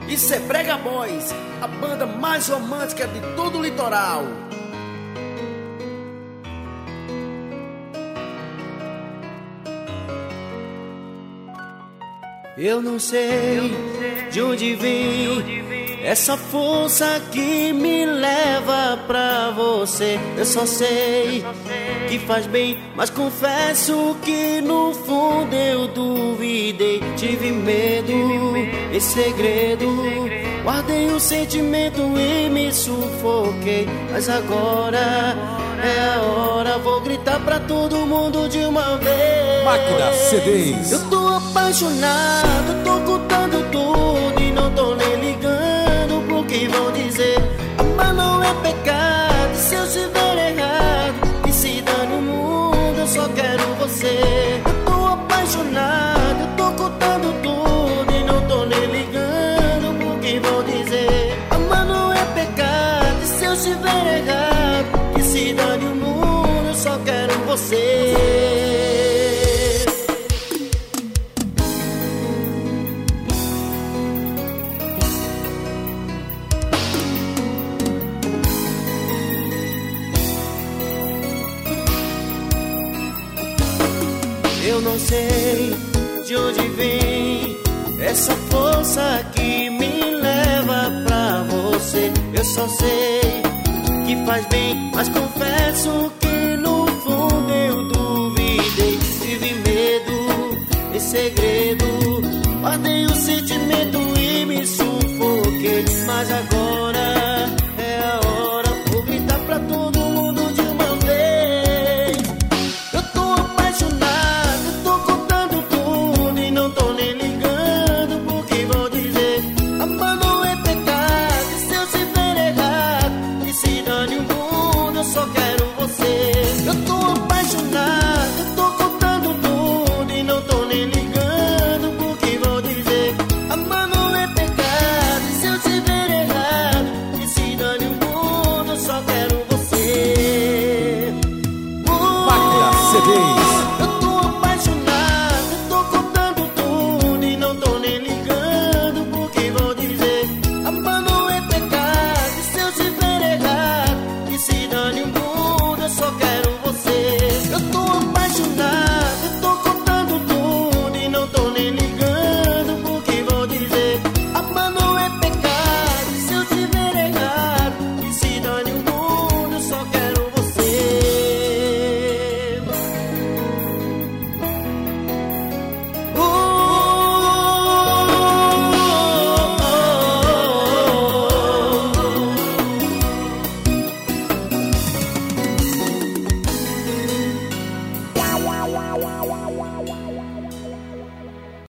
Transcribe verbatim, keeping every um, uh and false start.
Isso é Brega Boys, a banda mais romântica de todo o litoral. Eu não sei de onde vem essa força que me leva pra você. Eu só sei que faz bem, mas confesso que no fundo eu duvidei. Tive medo em segredo, guardei o sentimento e me sufoquei. Mas agora é a hora, vou gritar pra todo mundo de uma vez. Máquina C Ds. Eu tô apaixonado, tô contando tudo e não tô nem ligando pro que vão dizer. Amar não é pecado, se eu estiver errado, que se dane o mundo, eu só quero você. Eu tô apaixonado, eu tô contando tudo e não tô nem ligando pro que vão dizer. Amar não é pecado, se eu estiver errado, que se dane o mundo, eu só quero você. Eu não sei de onde vem essa força que me leva pra você. Eu só sei que faz bem, mas confesso que